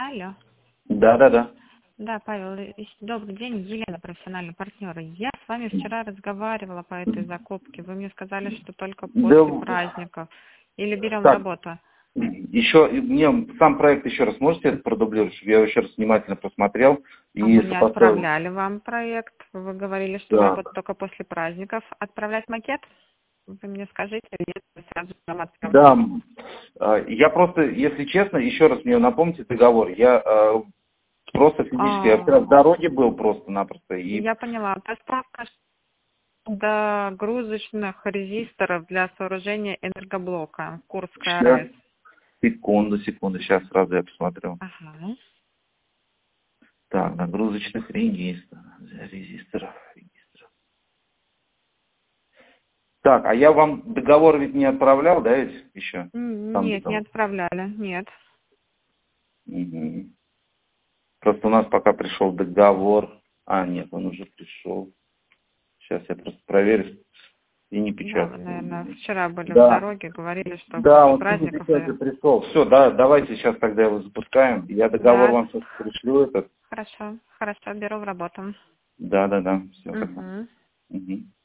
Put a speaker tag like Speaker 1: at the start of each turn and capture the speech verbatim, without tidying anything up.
Speaker 1: Алло.
Speaker 2: Да, да, да.
Speaker 1: Да, Павел, и- добрый день, Елена, профессиональный партнер. Я с вами вчера разговаривала по этой закупке. Вы мне сказали, что только после
Speaker 2: Да,
Speaker 1: праздников. Или берем в
Speaker 2: так,
Speaker 1: работу?
Speaker 2: еще мне сам проект еще раз можете это продублировать, чтобы я его еще раз внимательно просмотрел
Speaker 1: А
Speaker 2: и
Speaker 1: мы не
Speaker 2: сопоставил.
Speaker 1: отправляли вам проект. Вы говорили, что в работу
Speaker 2: Так,
Speaker 1: только после праздников. Отправлять макет? Вы мне скажите, или я сразу вам отправлю.
Speaker 2: да, а, я просто, если честно, еще раз мне напомните договор. Я а, просто физически, я вчера
Speaker 1: А,
Speaker 2: в дороге был просто-напросто. И
Speaker 1: я поняла. Доставка догрузочных резисторов для сооружения энергоблока. Курская
Speaker 2: сейчас,
Speaker 1: РАЭС.
Speaker 2: секунду, секунду, сейчас сразу я посмотрю.
Speaker 1: Ага.
Speaker 2: Так, нагрузочных регистров, резисторов, регистров. Так, а я вам договор ведь не отправлял, да, ведь еще?
Speaker 1: М,
Speaker 2: Там
Speaker 1: Нет, не
Speaker 2: договор.
Speaker 1: отправляли, нет.
Speaker 2: Мгм. Просто у нас пока пришел договор. А, нет, он уже пришел. Сейчас я просто проверю и не
Speaker 1: Да, вы,
Speaker 2: печатаю.
Speaker 1: наверное, вчера были в
Speaker 2: Да,
Speaker 1: дороге, говорили, что
Speaker 2: да,
Speaker 1: после
Speaker 2: он не
Speaker 1: праздников,
Speaker 2: печатаю
Speaker 1: наверное.
Speaker 2: пришел. Все, да, давайте сейчас тогда его запускаем. Я договор
Speaker 1: Да,
Speaker 2: вам сейчас пришлю этот.
Speaker 1: хорошо, хорошо, беру в работу.
Speaker 2: Да, да, да, все,
Speaker 1: Угу.
Speaker 2: Угу.